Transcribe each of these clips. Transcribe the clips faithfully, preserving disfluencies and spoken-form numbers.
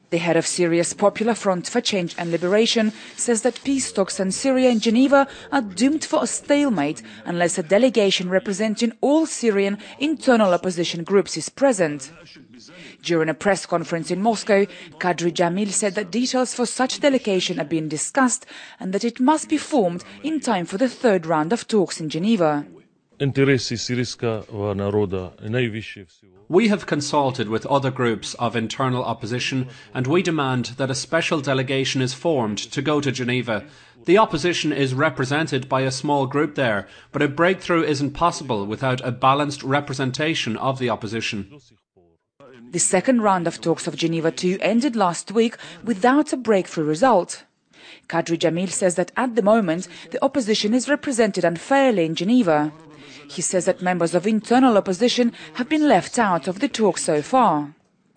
The head of Syria's Popular Front for Change and Liberation says that peace talks in Syria and Geneva are doomed for a stalemate unless a delegation representing all Syrian internal opposition groups is present. During a press conference in Moscow, Kadri Jamil said that details for such delegation are being discussed and that it must be formed in time for the third round of talks in Geneva. We have consulted with other groups of internal opposition and we demand that a special delegation is formed to go to Geneva. The opposition is represented by a small group there, but a breakthrough isn't possible without a balanced representation of the opposition. The second round of talks of Geneva two ended last week without a breakthrough result. Kadri Jamil says that at the moment the opposition is represented unfairly in Geneva. He says that members of internal opposition have been left out of the talks so far.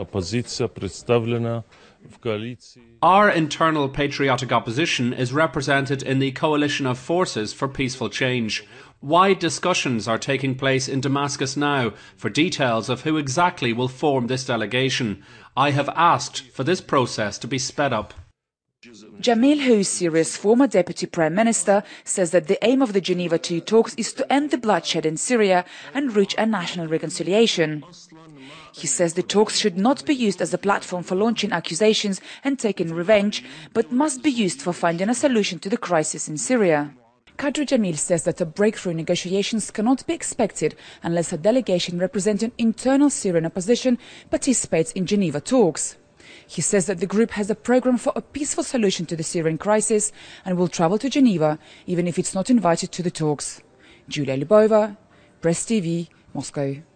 Our internal patriotic opposition is represented in the Coalition of Forces for Peaceful Change. Wide discussions are taking place in Damascus now for details of who exactly will form this delegation. I have asked for this process to be sped up. Jamil, who is Syria's former deputy prime minister, says that the aim of the Geneva two talks is to end the bloodshed in Syria and reach a national reconciliation. He says the talks should not be used as a platform for launching accusations and taking revenge, but must be used for finding a solution to the crisis in Syria. Kadri Jamil says that a breakthrough in negotiations cannot be expected unless a delegation representing internal Syrian opposition participates in Geneva talks. He says that the group has a program for a peaceful solution to the Syrian crisis and will travel to Geneva, even if it's not invited to the talks. Julia Lubova, Press T V, Moscow.